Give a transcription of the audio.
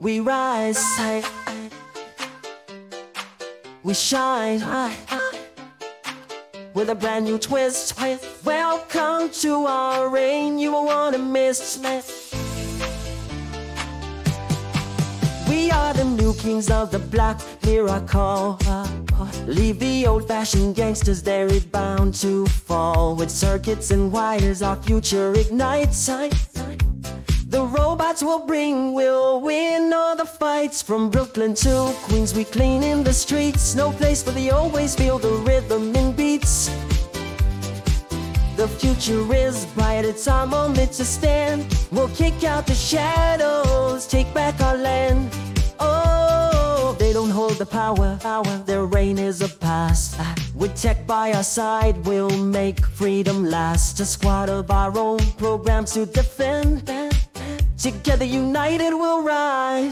We rise high, we shine high, with a brand new twist. Welcome to our reign, you won't wanna miss. We are the new kings of the block, miracle. Leave the old-fashioned gangsters, they're bound to fall. With circuits and wires, our future ignites. The robots will win all the fights. From Brooklyn to Queens, we clean in the streets. No place for the old ways, feel the rhythm in beats. The future is bright, it's our moment to stand. We'll kick out the shadows, take back our land. Oh, they don't hold the power, their reign is a past. With tech by our side, we'll make freedom last. A squad of our own programs to defend. Together united we'll rise.